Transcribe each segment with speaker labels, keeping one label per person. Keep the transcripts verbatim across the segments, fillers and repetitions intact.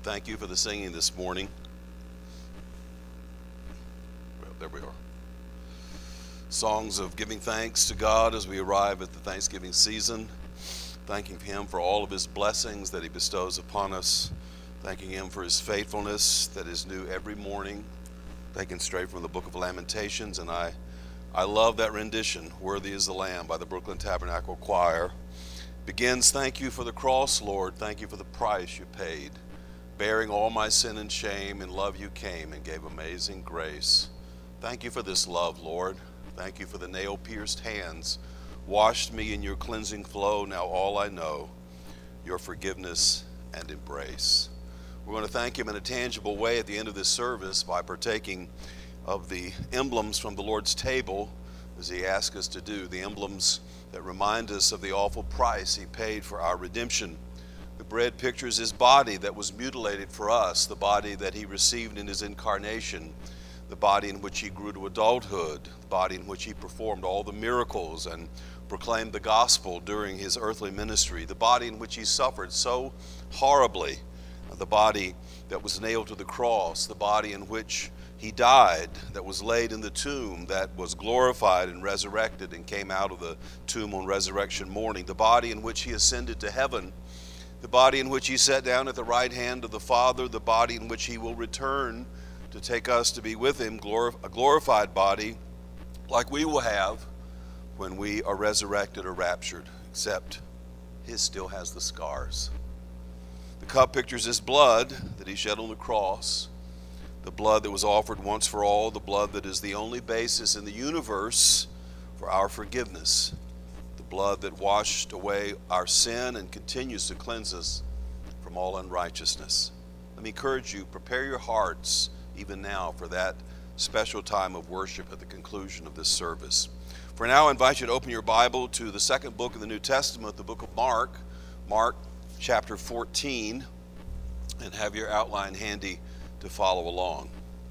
Speaker 1: Thank you for the singing this morning. Well, there we are. Songs of giving thanks to God as we arrive at the Thanksgiving season, thanking Him for all of His blessings that He bestows upon us, thanking Him for His faithfulness that is new every morning, taken straight from the book of Lamentations. And I, I love that rendition, Worthy is the Lamb, by the Brooklyn Tabernacle Choir. Begins, thank you for the cross, Lord, thank you for the price you paid. Bearing all my sin and shame, in love you came and gave amazing grace. Thank you for this love, Lord. Thank you for the nail-pierced hands, washed me in your cleansing flow. Now all I know, your forgiveness and embrace. We're going to thank Him in a tangible way at the end of this service by partaking of the emblems from the Lord's table, as He asked us to do, the emblems that remind us of the awful price He paid for our redemption. The bread pictures His body that was mutilated for us, the body that He received in His incarnation, the body in which He grew to adulthood, the body in which He performed all the miracles and proclaimed the gospel during His earthly ministry, the body in which He suffered so horribly, the body that was nailed to the cross, the body in which He died, that was laid in the tomb, that was glorified and resurrected and came out of the tomb on resurrection morning, the body in which He ascended to heaven, the body in which He sat down at the right hand of the Father, the body in which He will return to take us to be with Him, a glorified body like we will have when we are resurrected or raptured, except His still has the scars. The cup pictures His blood that He shed on the cross, the blood that was offered once for all, the blood that is the only basis in the universe for our forgiveness, the blood that washed away our sin and continues to cleanse us from all unrighteousness. Let me encourage you, prepare your hearts even now for that special time of worship at the conclusion of this service. For now, I invite you to open your Bible to the second book of the New Testament, the book of Mark, Mark chapter fourteen, and have your outline handy to follow along.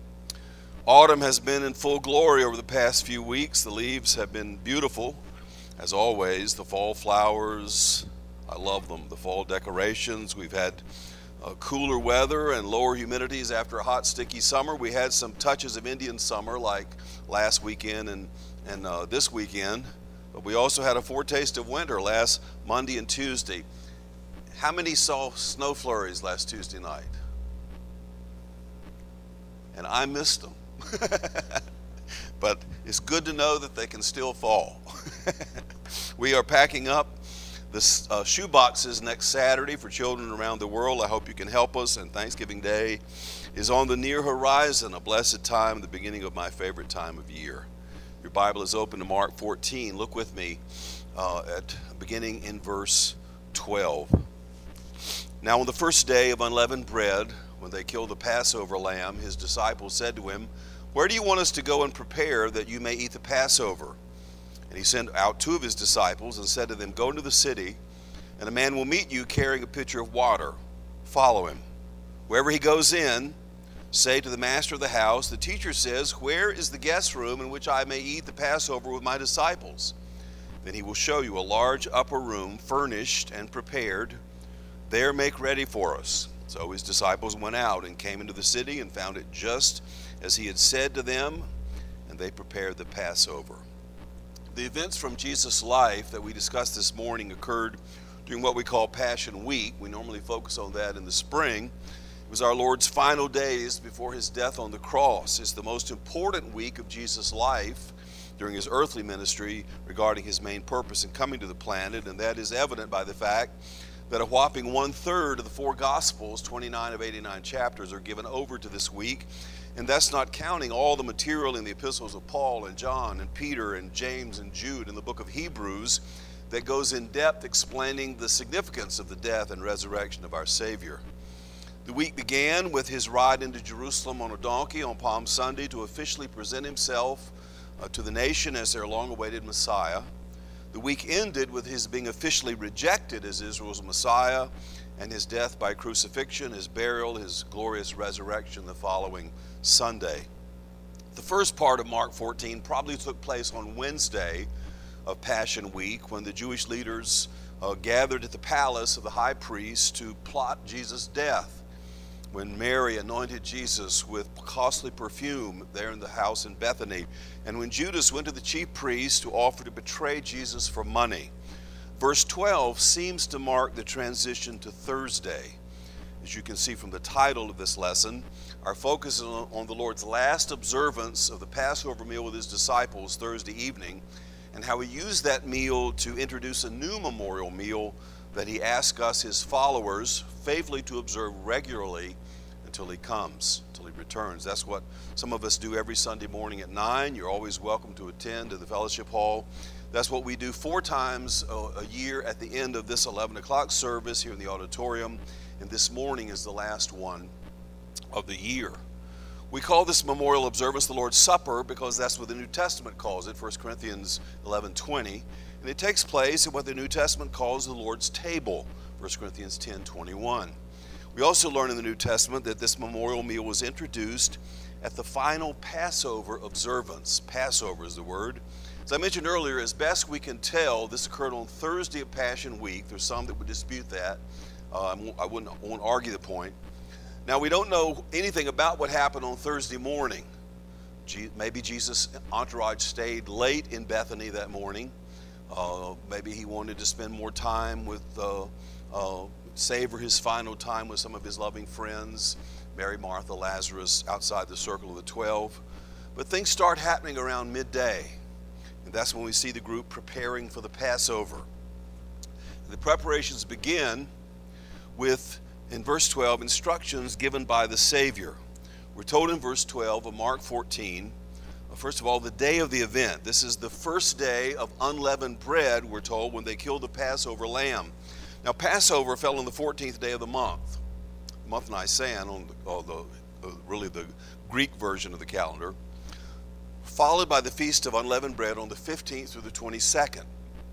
Speaker 1: Autumn has been in full glory over the past few weeks. The leaves have been beautiful, as always. The fall flowers, I love them. The fall decorations. We've had uh, cooler weather and lower humidities after a hot, sticky summer. We had some touches of Indian summer like last weekend and, and uh, this weekend. But we also had a foretaste of winter last Monday and Tuesday. How many saw snow flurries last Tuesday night? And I missed them. But it's good to know that they can still fall. We are packing up the uh, shoe boxes next Saturday for children around the world. I hope you can help us. And Thanksgiving Day is on the near horizon, a blessed time, the beginning of my favorite time of year. Your Bible is open to Mark fourteen. Look with me uh, at beginning in verse twelve. Now on the first day of unleavened bread, when they killed the Passover lamb, His disciples said to Him, "Where do you want us to go and prepare that you may eat the Passover?" And He sent out two of His disciples and said to them, "Go into the city, and a man will meet you carrying a pitcher of water. Follow him. Wherever he goes in, say to the master of the house, 'The teacher says, where is the guest room in which I may eat the Passover with my disciples?' Then he will show you a large upper room, furnished and prepared. There make ready for us." So His disciples went out and came into the city and found it just as He had said to them, and they prepared the Passover. The events from Jesus' life that we discussed this morning occurred during what we call Passion Week. We normally focus on that in the spring. It was our Lord's final days before His death on the cross. It's the most important week of Jesus' life during His earthly ministry regarding His main purpose in coming to the planet, and that is evident by the fact that a whopping one-third of the four Gospels, twenty-nine of eighty-nine chapters, are given over to this week. And that's not counting all the material in the epistles of Paul and John and Peter and James and Jude and the book of Hebrews that goes in depth explaining the significance of the death and resurrection of our Savior. The week began with His ride into Jerusalem on a donkey on Palm Sunday to officially present Himself uh, to the nation as their long-awaited Messiah. The week ended with His being officially rejected as Israel's Messiah, and His death by crucifixion, His burial, His glorious resurrection the following Sunday. The first part of Mark fourteen probably took place on Wednesday of Passion Week, when the Jewish leaders uh, gathered at the palace of the high priest to plot Jesus' death. when Mary anointed Jesus with costly perfume there in the house in Bethany, and when Judas went to the chief priests to offer to betray Jesus for money. Verse twelve seems to mark the transition to Thursday. As you can see from the title of this lesson, our focus is on the Lord's last observance of the Passover meal with his disciples Thursday evening, and how he used that meal to introduce a new memorial meal that he asked us, his followers, faithfully to observe regularly until he comes, until he returns. That's what some of us do every Sunday morning at nine. You're always welcome to attend to the fellowship hall. That's what we do four times a year at the end of this eleven o'clock service here in the auditorium. And this morning is the last one of the year. We call this memorial observance the Lord's Supper because that's what the New Testament calls it, First Corinthians eleven twenty. And it takes place in what the New Testament calls the Lord's table, First Corinthians ten twenty-one. We also learn in the New Testament that this memorial meal was introduced at the final Passover observance. Passover is the word. As I mentioned earlier, as best we can tell, this occurred on Thursday of Passion Week. There's some that would dispute that. Uh, I wouldn't, I won't argue the point. Now, we don't know anything about what happened on Thursday morning. Maybe Jesus' entourage stayed late in Bethany that morning. Uh, maybe he wanted to spend more time with, uh, uh, savor his final time with some of his loving friends, Mary, Martha, Lazarus, outside the circle of the twelve. But things start happening around midday, and that's when we see the group preparing for the Passover. The preparations begin with, in verse twelve, instructions given by the Savior. We're told in verse twelve of Mark fourteen, first of all, the day of the event. This is the first day of unleavened bread, we're told, when they killed the Passover lamb. Now, Passover fell on the fourteenth day of the month, the month Nisan, on the, oh, the, uh, really the Greek version of the calendar, followed by the Feast of Unleavened Bread on the fifteenth through the twenty-second.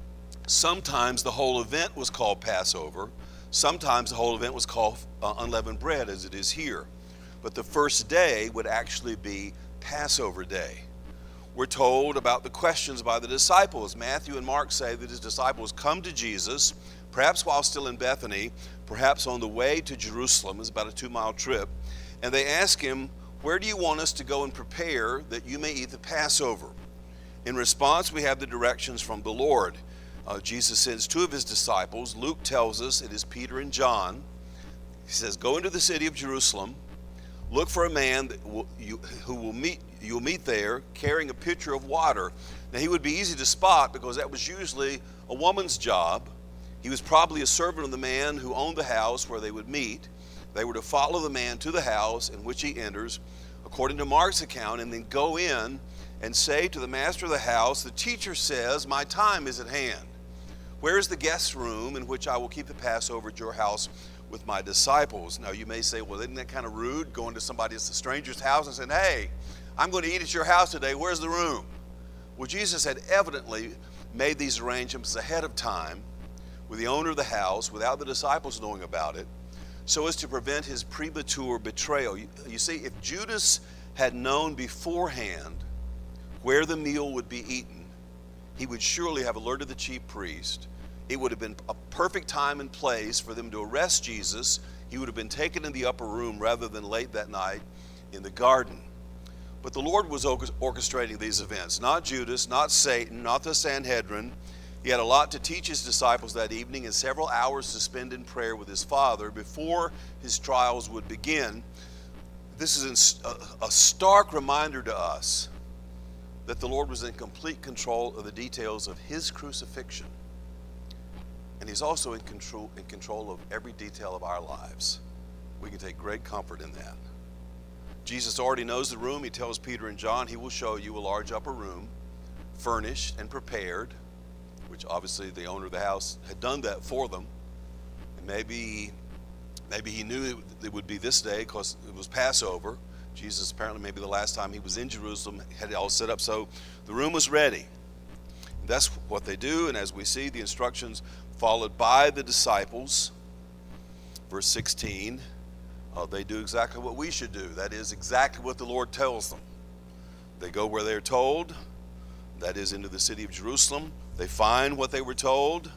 Speaker 1: Sometimes the whole event was called Passover. Sometimes the whole event was called uh, Unleavened Bread, as it is here. But the first day would actually be Passover Day. We're told about the questions by the disciples. Matthew and Mark say that his disciples come to Jesus, perhaps while still in Bethany, perhaps on the way to Jerusalem. It's about a two-mile trip. And they ask him, where do you want us to go and prepare that you may eat the Passover? In response, we have the directions from the Lord. Uh, Jesus sends two of his disciples. Luke tells us it is Peter and John. He says, go into the city of Jerusalem, look for a man that will, you, who will meet you'll meet there carrying a pitcher of water. Now, he would be easy to spot because that was usually a woman's job. He was probably a servant of the man who owned the house where they would meet. They were to follow the man to the house in which he enters, according to Mark's account, and then go in and say to the master of the house, the teacher says, my time is at hand. Where is the guest room in which I will keep the Passover at your house with my disciples? Now, you may say, well, isn't that kind of rude, going to somebody's, a stranger's house and saying, hey, I'm going to eat at your house today. Where's the room? Well, Jesus had evidently made these arrangements ahead of time with the owner of the house, without the disciples knowing about it, so as to prevent his premature betrayal. You, you see, if Judas had known beforehand where the meal would be eaten, he would surely have alerted the chief priest. It would have been a perfect time and place for them to arrest Jesus. He would have been taken in the upper room rather than late that night in the garden. But the Lord was orchestrating these events, not Judas, not Satan, not the Sanhedrin. He had a lot to teach his disciples that evening and several hours to spend in prayer with his Father before his trials would begin. This is a stark reminder to us that the Lord was in complete control of the details of his crucifixion. And he's also in control, in control of every detail of our lives. We can take great comfort in that. Jesus already knows the room. He tells Peter and John he will show you a large upper room, furnished and prepared, which obviously the owner of the house had done that for them. And maybe, maybe he knew it would be this day because it was Passover. Jesus apparently, maybe the last time he was in Jerusalem, had it all set up. So the room was ready. And that's what they do. And as we see, the instructions followed by the disciples, verse sixteen, uh, they do exactly what we should do. That is exactly what the Lord tells them. They go where they're told, that is into the city of Jerusalem. They find what they were told.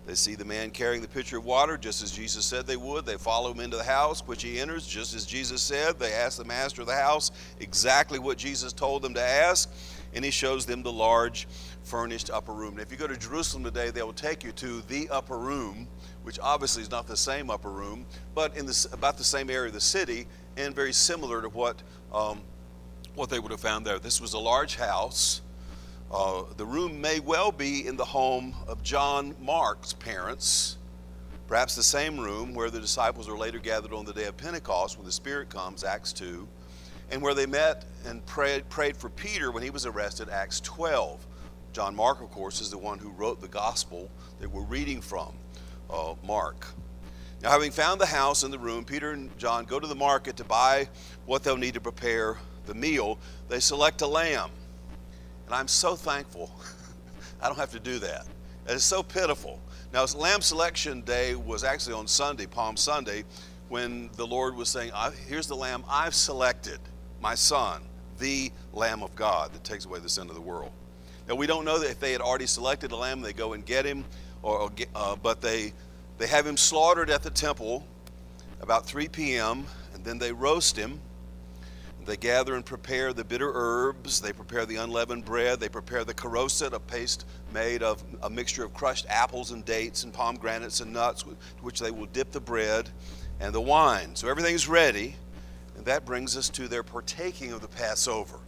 Speaker 1: They see the man carrying the pitcher of water, just as Jesus said they would. They follow him into the house, which he enters, just as Jesus said. They ask the master of the house exactly what Jesus told them to ask, and he shows them the large furnished upper room. And if you go to Jerusalem today, they will take you to the upper room, which obviously is not the same upper room, but in this, about the same area of the city, and very similar to what, um, what they would have found there. This was a large house. Uh, the room may well be in the home of John Mark's parents, perhaps the same room where the disciples are later gathered on the day of Pentecost when the Spirit comes, Acts two, and where they met and prayed, prayed for Peter when he was arrested, Acts twelve. John Mark, of course, is the one who wrote the gospel that we're reading from, uh, Mark. Now, having found the house and the room, Peter and John go to the market to buy what they'll need to prepare the meal. They select a lamb. And I'm so thankful I don't have to do that. It's so pitiful. Now, Lamb Selection Day was actually on Sunday, Palm Sunday, when the Lord was saying, here's the lamb I've selected, my son, the Lamb of God that takes away the sin of the world. Now, we don't know that if they had already selected a lamb, they go and get him, or, uh, but they, they have him slaughtered at the temple about three p m, and then they roast him. They gather and prepare the bitter herbs. They prepare the unleavened bread. They prepare the caroset, a paste made of a mixture of crushed apples and dates and pomegranates and nuts, with which they will dip the bread, and the wine. So everything's ready, and that brings us to their partaking of the Passover.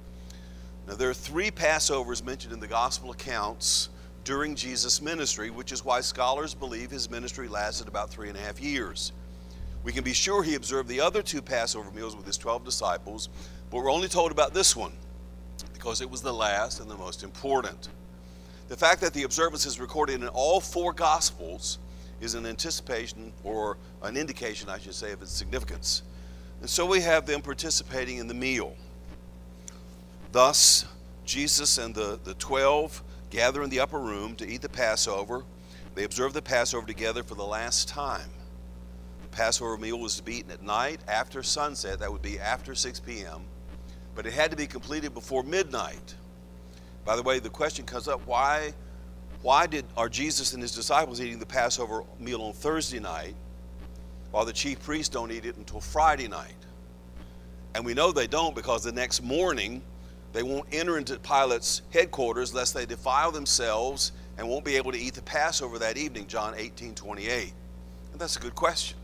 Speaker 1: Now, there are three Passovers mentioned in the gospel accounts during Jesus' ministry, which is why scholars believe his ministry lasted about three and a half years. We can be sure he observed the other two Passover meals with his twelve disciples, but we're only told about this one because it was the last and the most important. The fact that the observance is recorded in all four Gospels is an anticipation, or an indication, I should say, of its significance. And so we have them participating in the meal. Thus, Jesus and the, the twelve gather in the upper room to eat the Passover. They observe the Passover together for the last time. Passover meal was to be eaten at night after sunset. That would be after six p m But it had to be completed before midnight. By the way, the question comes up, why, why did, are Jesus and his disciples eating the Passover meal on Thursday night while the chief priests don't eat it until Friday night? And we know they don't because the next morning they won't enter into Pilate's headquarters lest they defile themselves and won't be able to eat the Passover that evening, John eighteen twenty-eight. And that's a good question.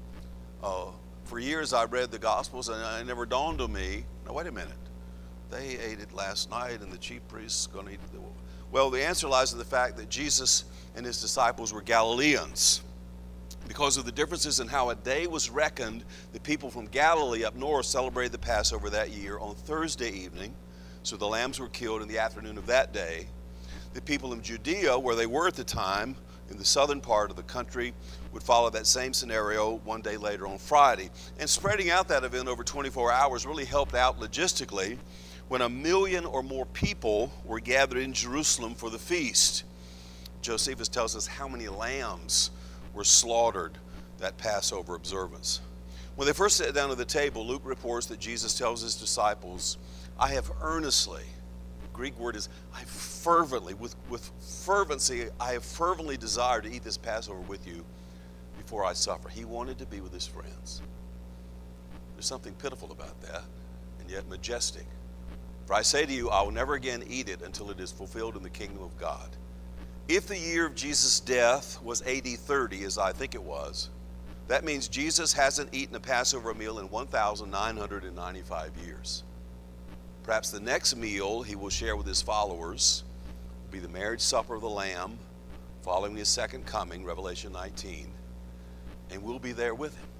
Speaker 1: Uh, for years I read the Gospels and it never dawned on me, now wait a minute, they ate it last night and the chief priests are going to eat it. Well, the answer lies in the fact that Jesus and his disciples were Galileans. Because of the differences in how a day was reckoned, the people from Galilee up north celebrated the Passover that year on Thursday evening, so the lambs were killed in the afternoon of that day. The people in Judea, where they were at the time, in the southern part of the country, would follow that same scenario one day later on Friday. And spreading out that event over twenty-four hours really helped out logistically when a million or more people were gathered in Jerusalem for the feast. Josephus tells us how many lambs were slaughtered that Passover observance. When they first sat down at the table, Luke reports that Jesus tells his disciples, I have earnestly, the Greek word is, I fervently, with, with fervency, I have fervently desired to eat this Passover with you before I suffer. He wanted to be with his friends. There's something pitiful about that, and yet majestic. For I say to you, I will never again eat it until it is fulfilled in the kingdom of God. If the year of Jesus' death was A D thirty, as I think it was, that means Jesus hasn't eaten a Passover meal in one thousand nine hundred ninety-five years. Perhaps the next meal he will share with his followers will be the marriage supper of the Lamb following his second coming, Revelation nineteen, and we'll be there with him.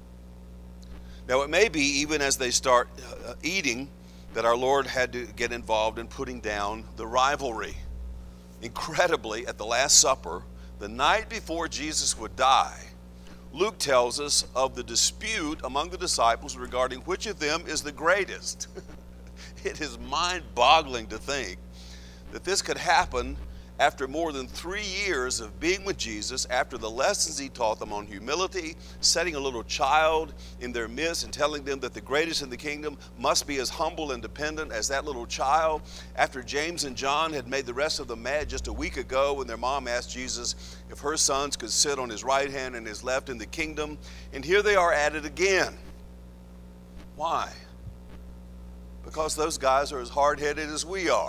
Speaker 1: Now it may be, even as they start uh, eating, that our Lord had to get involved in putting down the rivalry. Incredibly, at the Last Supper, the night before Jesus would die, Luke tells us of the dispute among the disciples regarding which of them is the greatest. It is mind-boggling to think that this could happen after more than three years of being with Jesus, after the lessons he taught them on humility, setting a little child in their midst and telling them that the greatest in the kingdom must be as humble and dependent as that little child, after James and John had made the rest of them mad just a week ago when their mom asked Jesus if her sons could sit on his right hand and his left in the kingdom, and here they are at it again. Why? Because those guys are as hard-headed as we are.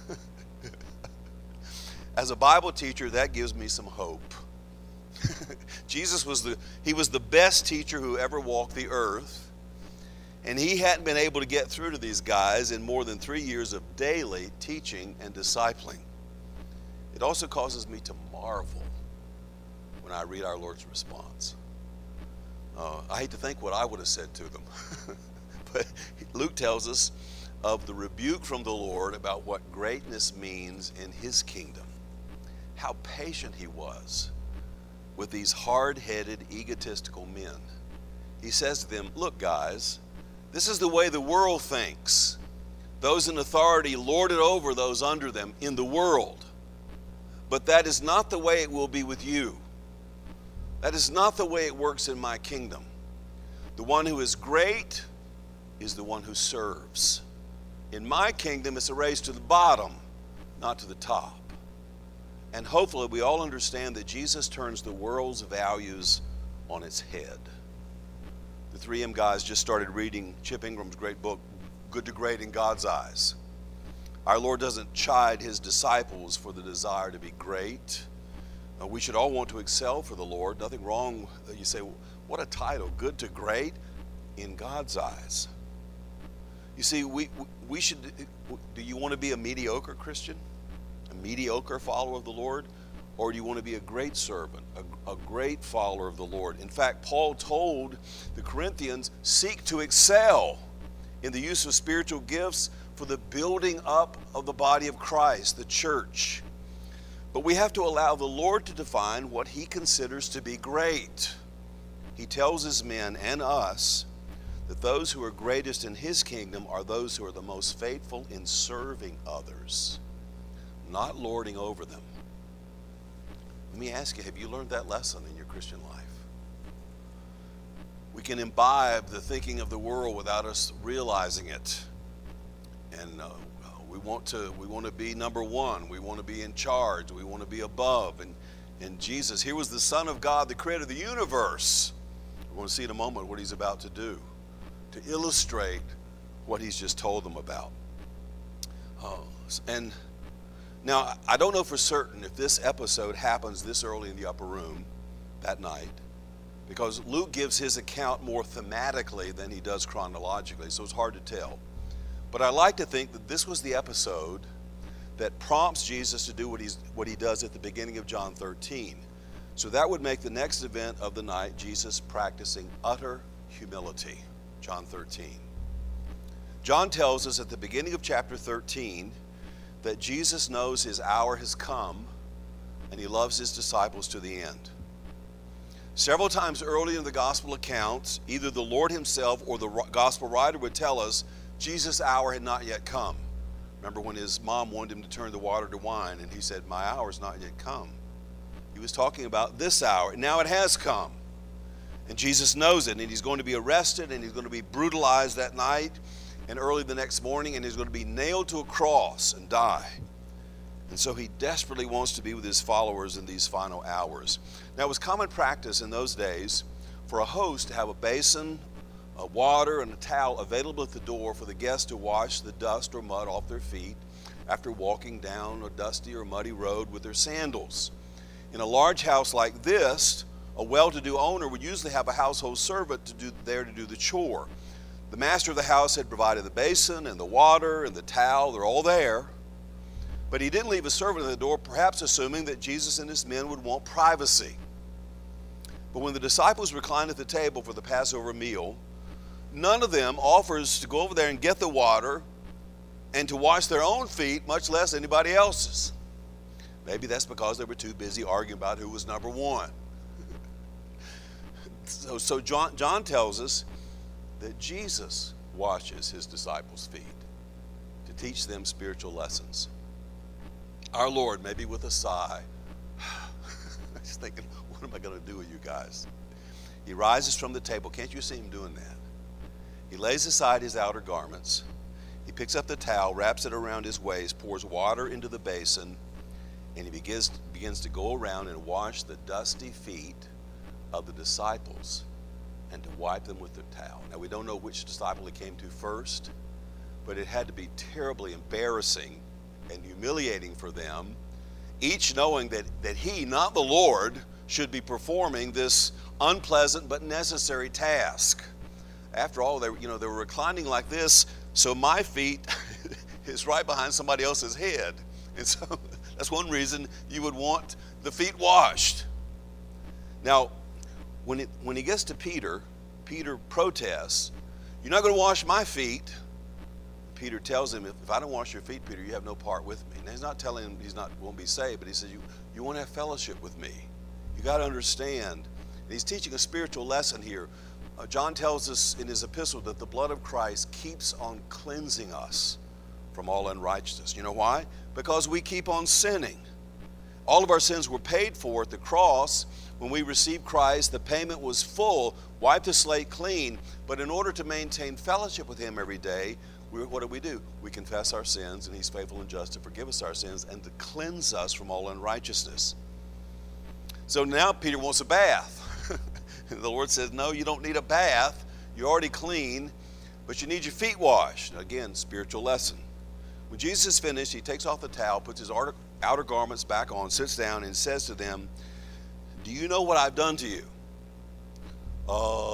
Speaker 1: As a Bible teacher, that gives me some hope. Jesus was the, he was the best teacher who ever walked the earth, and he hadn't been able to get through to these guys in more than three years of daily teaching and discipling. It also causes me to marvel when I read our Lord's response. Uh, I hate to think what I would have said to them. But Luke tells us of the rebuke from the Lord about what greatness means in his kingdom. How patient he was with these hard-headed, egotistical men. He says to them, look guys, this is the way the world thinks. Those in authority lord it over those under them in the world. But that is not the way it will be with you. That is not the way it works in my kingdom. The one who is great is the one who serves. In my kingdom, it's a race to the bottom, not to the top. And hopefully we all understand that Jesus turns the world's values on its head. The three M guys just started reading Chip Ingram's great book, Good to Great in God's Eyes. Our Lord doesn't chide his disciples for the desire to be great. Uh, we should all want to excel for the Lord. Nothing wrong. You say, what a title, Good to Great in God's Eyes. You see, we, we should, do you want to be a mediocre Christian? A mediocre follower of the Lord? Or do you want to be a great servant, a, a great follower of the Lord? In fact, Paul told the Corinthians, seek to excel in the use of spiritual gifts for the building up of the body of Christ, the church. But we have to allow the Lord to define what he considers to be great. He tells his men and us that those who are greatest in his kingdom are those who are the most faithful in serving others, not lording over them. Let me ask you, have you learned that lesson in your Christian life? We can imbibe the thinking of the world without us realizing it. And uh, we want to we want to be number one. We want to be in charge. We want to be above. And, and Jesus, here was the Son of God, the creator of the universe. We're going to see in a moment what he's about to do to illustrate what he's just told them about. Uh, and now, I don't know for certain if this episode happens this early in the upper room that night, because Luke gives his account more thematically than he does chronologically, so it's hard to tell. But I like to think that this was the episode that prompts Jesus to do what, he's, what he does at the beginning of John thirteen. So that would make the next event of the night Jesus practicing utter humility. John thirteen. John tells us at the beginning of chapter thirteen that Jesus knows his hour has come and he loves his disciples to the end. Several times early in the gospel accounts, either the Lord himself or the gospel writer would tell us Jesus' hour had not yet come. Remember when his mom wanted him to turn the water to wine and he said, my hour has not yet come. He was talking about this hour, and now it has come. And Jesus knows it, and he's going to be arrested, and he's going to be brutalized that night and early the next morning, and he's going to be nailed to a cross and die. And so he desperately wants to be with his followers in these final hours. Now, it was common practice in those days for a host to have a basin, a water, and a towel available at the door for the guests to wash the dust or mud off their feet after walking down a dusty or muddy road with their sandals. In a large house like this, a well-to-do owner would usually have a household servant to do, there to do the chore. The master of the house had provided the basin and the water and the towel. They're all there. But he didn't leave a servant at the door, perhaps assuming that Jesus and his men would want privacy. But when the disciples reclined at the table for the Passover meal, none of them offers to go over there and get the water and to wash their own feet, much less anybody else's. Maybe that's because they were too busy arguing about who was number one. So, so John, John tells us that Jesus washes his disciples' feet to teach them spiritual lessons. our Lord, maybe with a sigh, just thinking, what am I going to do with you guys? He rises from the table. Can't you see him doing that? He lays aside his outer garments. He picks up the towel, wraps it around his waist, pours water into the basin, and he begins, begins to go around and wash the dusty feet of the disciples and to wipe them with the towel. Now, we don't know which disciple he came to first, but it had to be terribly embarrassing and humiliating for them, each knowing that, that he, not the Lord, should be performing this unpleasant but necessary task. After all, they, you know, they were reclining like this, so my feet is right behind somebody else's head. And so that's one reason you would want the feet washed. Now, when, it, when he gets to Peter, Peter protests, "You're not going to wash my feet." Peter tells him, if, if I don't wash your feet, Peter, you have no part with me. Now, he's not telling him he's not won't be saved, but he says, you, you want to have fellowship with me. You got to understand. And he's teaching a spiritual lesson here. Uh, John tells us in his epistle that the blood of Christ keeps on cleansing us from all unrighteousness. You know why? Because we keep on sinning. All of our sins were paid for at the cross. When we received Christ, the payment was full, wiped the slate clean. But in order to maintain fellowship with him every day, we, what do we do? We confess our sins, and he's faithful and just to forgive us our sins and to cleanse us from all unrighteousness. So now Peter wants a bath. The Lord says, no, you don't need a bath. You're already clean, but you need your feet washed. Again, spiritual lesson. When Jesus is finished, he takes off the towel, puts his outer, outer garments back on, sits down, and says to them, "Do you know what I've done to you?" Uh,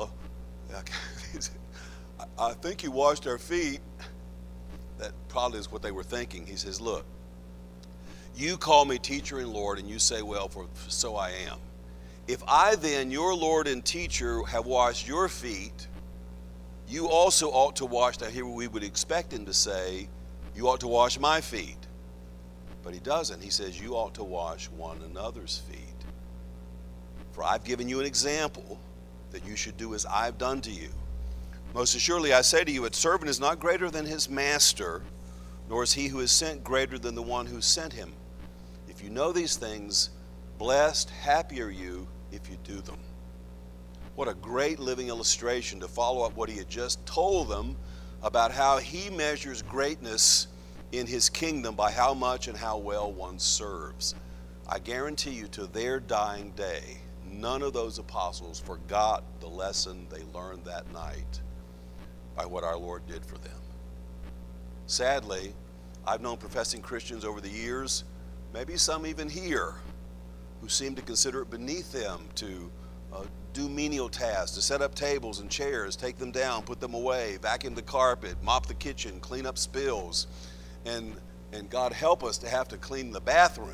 Speaker 1: I think you washed our feet. That probably is what they were thinking. He says, look, you call me teacher and Lord, and you say, well, for so I am. If I then, your Lord and teacher, have washed your feet, you also ought to wash. Now here we would expect him to say, you ought to wash my feet. But he doesn't. He says, you ought to wash one another's feet. For I've given you an example that you should do as I've done to you. Most assuredly, I say to you, a servant is not greater than his master, nor is he who is sent greater than the one who sent him. If you know these things, blessed, happy are you if you do them. What a great living illustration to follow up what he had just told them about how he measures greatness in his kingdom by how much and how well one serves. I guarantee you, to their dying day, none of those apostles forgot the lesson they learned that night by what our Lord did for them. Sadly, I've known professing Christians over the years, maybe some even here, who seem to consider it beneath them to uh, do menial tasks, to set up tables and chairs, take them down, put them away, vacuum the carpet, mop the kitchen, clean up spills, and, and God help us to have to clean the bathroom.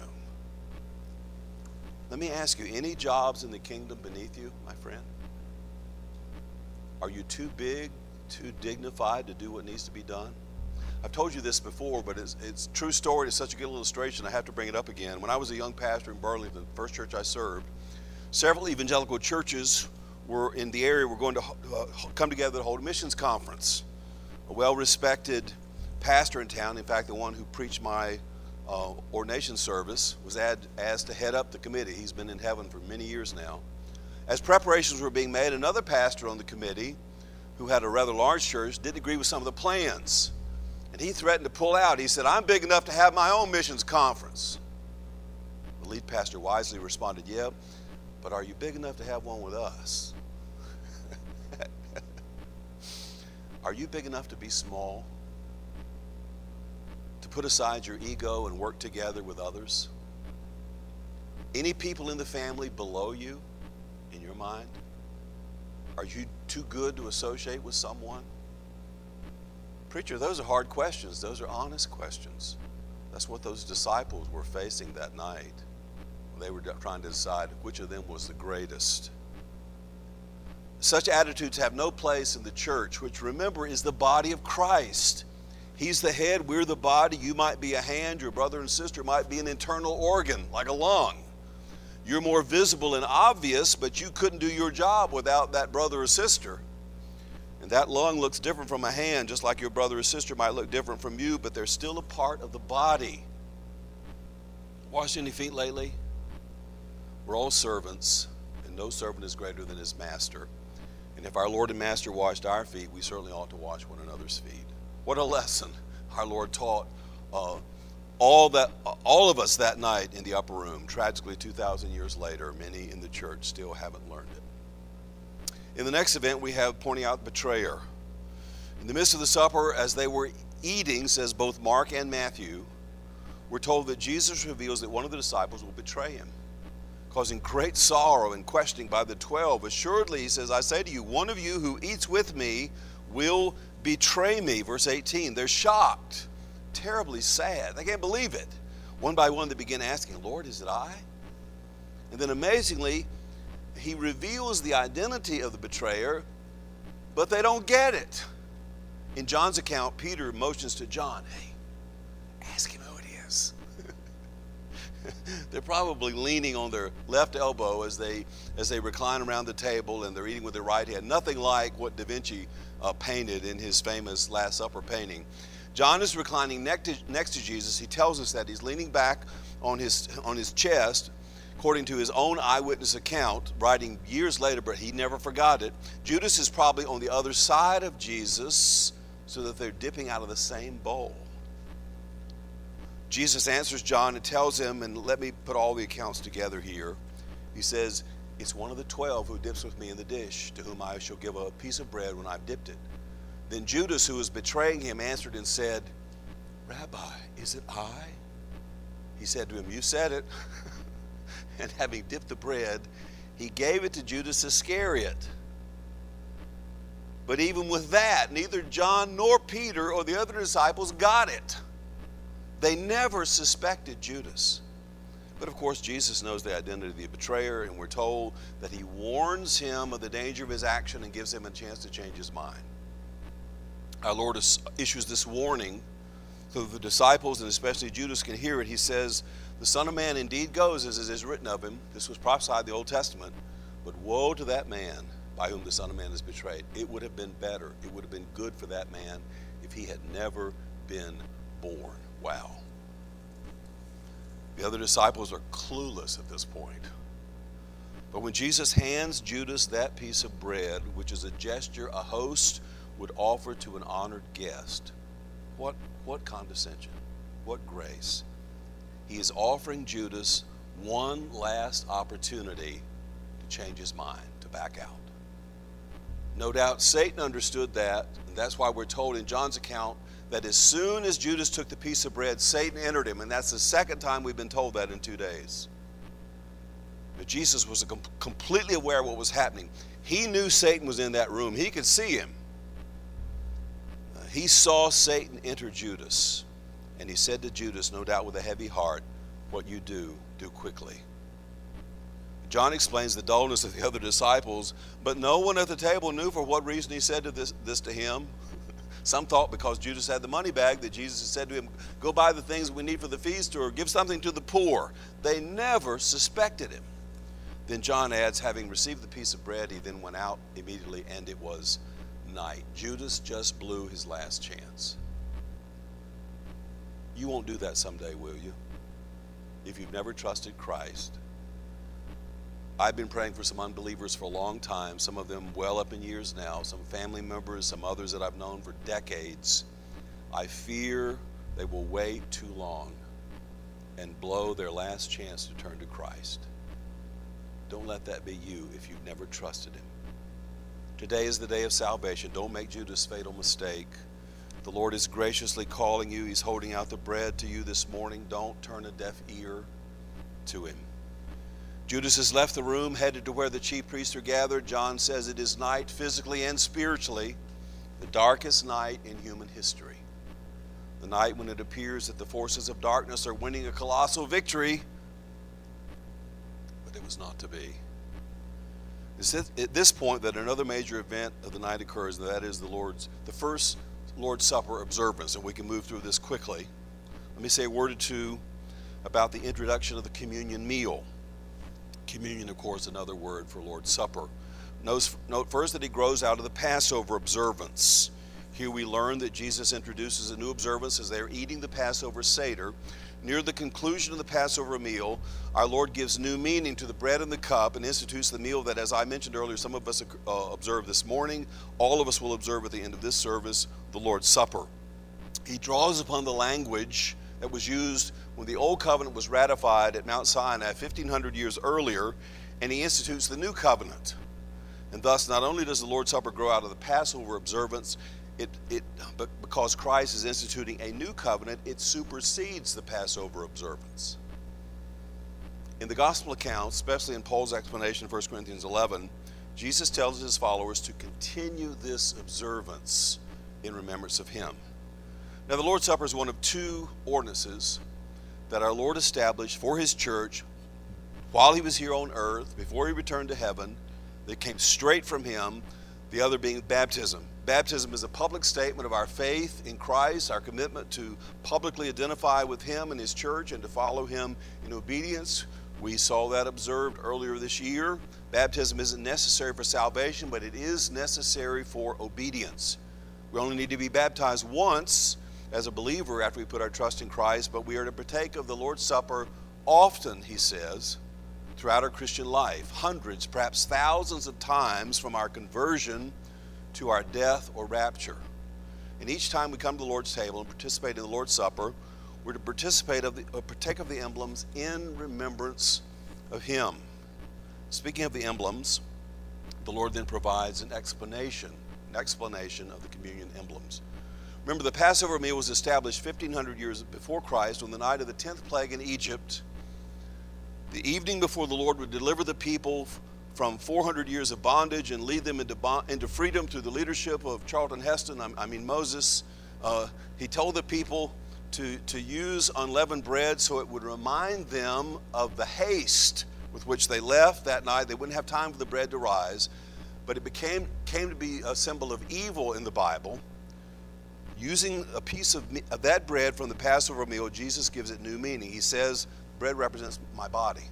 Speaker 1: Let me ask you, any jobs in the kingdom beneath you, my friend? Are you too big, too dignified to do what needs to be done? I've told you this before, but it's, it's a true story. It's such a good illustration, I have to bring it up again. When I was a young pastor in Burlington, the first church I served, several evangelical churches were in the area were going to uh, come together to hold a missions conference. A well-respected pastor in town, in fact, the one who preached my uh, ordination service, was ad, asked to head up the committee. He's been in heaven for many years now. As preparations were being made, another pastor on the committee, who had a rather large church, didn't agree with some of the plans. And he threatened to pull out. He said, I'm big enough to have my own missions conference. The lead pastor wisely responded, yeah, but are you big enough to have one with us? Are you big enough to be small? To put aside your ego and work together with others? Any people in the family below you, in your mind? Are you too good to associate with someone? Preacher, those are hard questions. Those are honest questions. That's what those disciples were facing that night. They were trying to decide which of them was the greatest. Such attitudes have no place in the church, which, remember, is the body of Christ. He's the head, we're the body. You might be a hand, your brother and sister might be an internal organ, like a lung. You're more visible and obvious, but you couldn't do your job without that brother or sister. And that lung looks different from a hand, just like your brother or sister might look different from you, but they're still a part of the body. Washed any feet lately? We're all servants, and no servant is greater than his master. And if our Lord and Master washed our feet, we certainly ought to wash one another's feet. What a lesson our Lord taught uh, all that, uh, all of us that night in the upper room. Tragically, two thousand years later, many in the church still haven't learned it. In the next event, we have pointing out the betrayer. In the midst of the supper, as they were eating, says both Mark and Matthew, we're told that Jesus reveals that one of the disciples will betray him, causing great sorrow and questioning by the twelve. Assuredly, he says, I say to you, one of you who eats with me will betray me. Verse eighteen, they're shocked, terribly sad. They can't believe it. One by one, they begin asking, Lord, is it I? And then amazingly, he reveals the identity of the betrayer, but they don't get it. In John's account, Peter motions to John, hey, ask him who it is. They're probably leaning on their left elbow as they as they recline around the table, and they're eating with their right hand. Nothing like what Da Vinci uh, painted in his famous Last Supper painting. John is reclining next to, next to Jesus. He tells us that he's leaning back on his on his chest, according to his own eyewitness account, writing years later, but he never forgot it. Judas is probably on the other side of Jesus, so that they're dipping out of the same bowl. Jesus answers John and tells him, and let me put all the accounts together here. He says, it's one of the twelve who dips with me in the dish, to whom I shall give a piece of bread when I've dipped it. Then Judas, who was betraying him, answered and said, Rabbi, is it I? He said to him, you said it. And having dipped the bread, he gave it to Judas Iscariot. But even with that, neither John nor Peter or the other disciples got it. They never suspected Judas. But of course, Jesus knows the identity of the betrayer, and we're told that he warns him of the danger of his action and gives him a chance to change his mind. Our Lord issues this warning so that the disciples, and especially Judas, can hear it. He says, the Son of Man indeed goes as it is written of him. This was prophesied in the Old Testament. But woe to that man by whom the Son of Man is betrayed. It would have been better. It would have been good for that man if he had never been born. Wow. The other disciples are clueless at this point. But when Jesus hands Judas that piece of bread, which is a gesture a host would offer to an honored guest, what, what condescension, what grace. He is offering Judas one last opportunity to change his mind, to back out. No doubt Satan understood that, and that's why we're told in John's account that as soon as Judas took the piece of bread, Satan entered him, and that's the second time we've been told that in two days. But Jesus was com- completely aware of what was happening. He knew Satan was in that room. He could see him. Uh, he saw Satan enter Judas, and he said to Judas, no doubt with a heavy heart, what you do, do quickly. John explains the dullness of the other disciples, but no one at the table knew for what reason he said to this, this to him. Some thought because Judas had the money bag that Jesus had said to him, go buy the things we need for the feast or give something to the poor. They never suspected him. Then John adds, having received the piece of bread, he then went out immediately, and it was night. Judas just blew his last chance. You won't do that someday, will you? If you've never trusted Christ. I've been praying for some unbelievers for a long time, some of them well up in years now, some family members, some others that I've known for decades. I fear they will wait too long and blow their last chance to turn to Christ. Don't let that be you if you've never trusted him. Today is the day of salvation. Don't make Judas' fatal mistake. The Lord is graciously calling you. He's holding out the bread to you this morning. Don't turn a deaf ear to him. Judas has left the room, headed to where the chief priests are gathered. John says it is night, physically and spiritually, the darkest night in human history. The night when it appears that the forces of darkness are winning a colossal victory, but it was not to be. It's at this point that another major event of the night occurs, and that is the Lord's, the first Lord's Supper observance, and we can move through this quickly. Let me say a word or two about the introduction of the communion meal. Communion, of course, another word for Lord's Supper. Note first that he grows out of the Passover observance. Here we learn that Jesus introduces a new observance as they're eating the Passover Seder. Near the conclusion of the Passover meal, our Lord gives new meaning to the bread and the cup and institutes the meal that, as I mentioned earlier, some of us uh, observed this morning, all of us will observe at the end of this service, the Lord's Supper. He draws upon the language that was used when the Old Covenant was ratified at Mount Sinai fifteen hundred years earlier, and he institutes the New Covenant. And thus, not only does the Lord's Supper grow out of the Passover observance, It, it, but because Christ is instituting a new covenant, it supersedes the Passover observance. In the gospel accounts, especially in Paul's explanation of First Corinthians eleven, Jesus tells his followers to continue this observance in remembrance of him. Now, the Lord's Supper is one of two ordinances that our Lord established for his church while he was here on earth, before he returned to heaven, that came straight from him, the other being baptism. Baptism is a public statement of our faith in Christ, our commitment to publicly identify with him and his church and to follow him in obedience. We saw that observed earlier this year. Baptism isn't necessary for salvation, but it is necessary for obedience. We only need to be baptized once as a believer after we put our trust in Christ, but we are to partake of the Lord's Supper often, he says, throughout our Christian life, hundreds, perhaps thousands of times from our conversion to our death or rapture. And each time we come to the Lord's table and participate in the Lord's Supper, we're to participate of the, or partake of the emblems in remembrance of him. Speaking of the emblems, the Lord then provides an explanation, an explanation of the communion emblems. Remember, the Passover meal was established fifteen hundred years before Christ on the night of the tenth plague in Egypt. The evening before the Lord would deliver the people from four hundred years of bondage and lead them into, bond, into freedom through the leadership of Charlton Heston, I, I mean Moses. Uh, he told the people to, to use unleavened bread so it would remind them of the haste with which they left that night. They wouldn't have time for the bread to rise, but it became came to be a symbol of evil in the Bible. Using a piece of, of that bread from the Passover meal, Jesus gives it new meaning. He says, bread represents my body.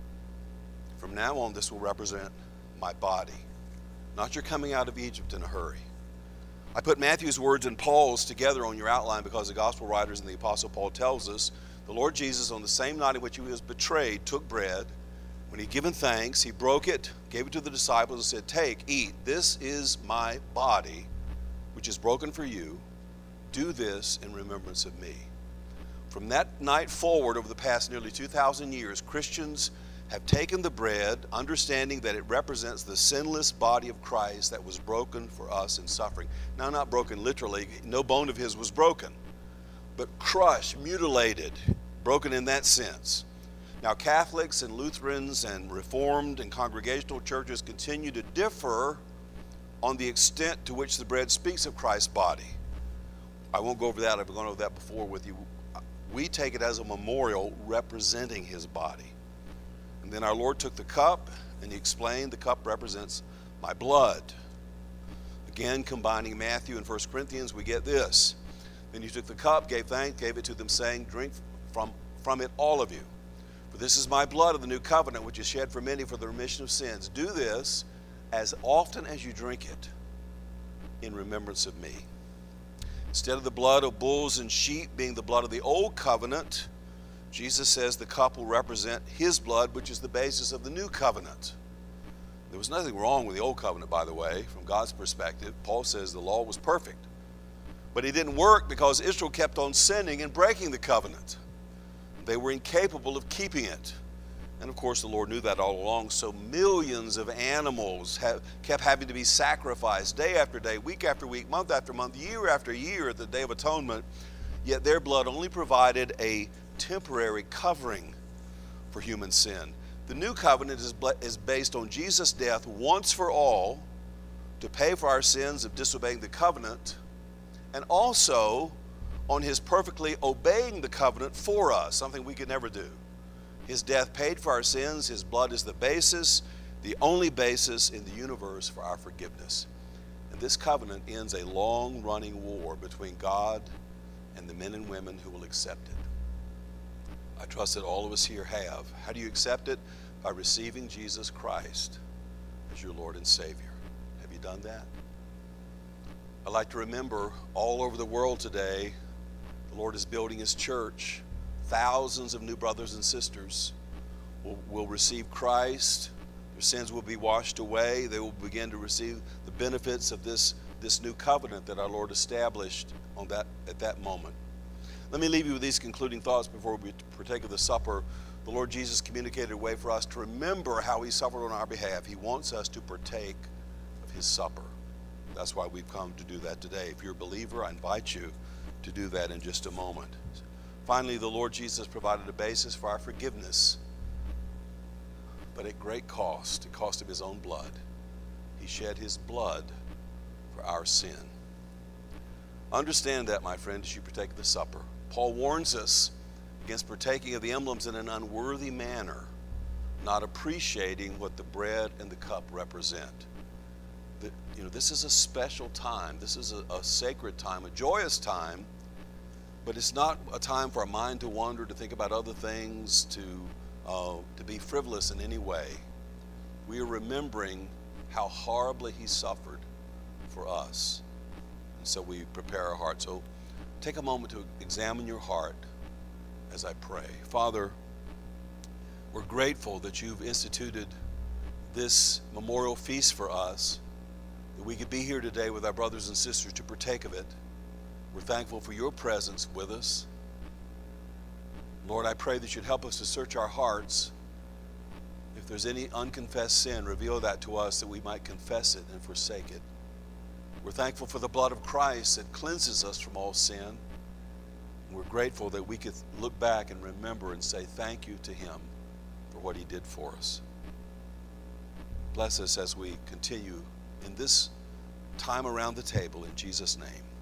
Speaker 1: From now on, this will represent my body, not your coming out of Egypt in a hurry. I put Matthew's words and Paul's together on your outline because the gospel writers and the apostle Paul tells us the Lord Jesus, on the same night in which he was betrayed, took bread. When he had given thanks, he broke it, gave it to the disciples, and said, "Take, eat. This is my body, which is broken for you. Do this in remembrance of me." From that night forward, over the past nearly two thousand years, Christians have taken the bread, understanding that it represents the sinless body of Christ that was broken for us in suffering. Now, not broken literally, no bone of his was broken, but crushed, mutilated, broken in that sense. Now, Catholics and Lutherans and Reformed and Congregational churches continue to differ on the extent to which the bread speaks of Christ's body. I won't go over that. I've gone over that before with you. We take it as a memorial representing his body. And then our Lord took the cup, and he explained the cup represents my blood. Again, combining Matthew and First Corinthians, we get this. Then he took the cup, gave thanks, gave it to them, saying, "Drink from, from it, all of you. For this is my blood of the new covenant, which is shed for many for the remission of sins. Do this as often as you drink it in remembrance of me." Instead of the blood of bulls and sheep being the blood of the old covenant, Jesus says the cup will represent his blood, which is the basis of the new covenant. There was nothing wrong with the old covenant, by the way, from God's perspective. Paul says the law was perfect. But it didn't work because Israel kept on sinning and breaking the covenant. They were incapable of keeping it. And of course, the Lord knew that all along, so millions of animals have, kept having to be sacrificed day after day, week after week, month after month, year after year at the Day of Atonement. Yet their blood only provided a temporary covering for human sin. The new covenant is, is based on Jesus' death once for all to pay for our sins of disobeying the covenant, and also on his perfectly obeying the covenant for us, something we could never do. His death paid for our sins. His blood is the basis, the only basis in the universe for our forgiveness. And this covenant ends a long-running war between God and the men and women who will accept it. I trust that all of us here have. How do you accept it? By receiving Jesus Christ as your Lord and Savior. Have you done that? I'd like to remember all over the world today, the Lord is building his church thousands of new brothers and sisters will, will receive Christ. Their sins will be washed away. They will begin to receive the benefits of this, this new covenant that our Lord established on that, at that moment. Let me leave you with these concluding thoughts before we partake of the supper. The Lord Jesus communicated a way for us to remember how he suffered on our behalf. He wants us to partake of his supper. That's why we've come to do that today. If you're a believer, I invite you to do that in just a moment. Finally, the Lord Jesus provided a basis for our forgiveness, but at great cost. It cost him his own blood. He shed his blood for our sin. Understand that, my friend, as you partake of the supper. Paul warns us against partaking of the emblems in an unworthy manner, not appreciating what the bread and the cup represent. The, you know, this is a special time. This is a, a sacred time, a joyous time, but it's not a time for our mind to wander, to think about other things, to, uh, to be frivolous in any way. We are remembering how horribly he suffered for us. And so we prepare our hearts. So take a moment to examine your heart as I pray. Father, we're grateful that you've instituted this memorial feast for us, that we could be here today with our brothers and sisters to partake of it. We're thankful for your presence with us. Lord, I pray that you'd help us to search our hearts. If there's any unconfessed sin, reveal that to us that we might confess it and forsake it. We're thankful for the blood of Christ that cleanses us from all sin. We're grateful that we could look back and remember and say thank you to him for what he did for us. Bless us as we continue in this time around the table in Jesus' name.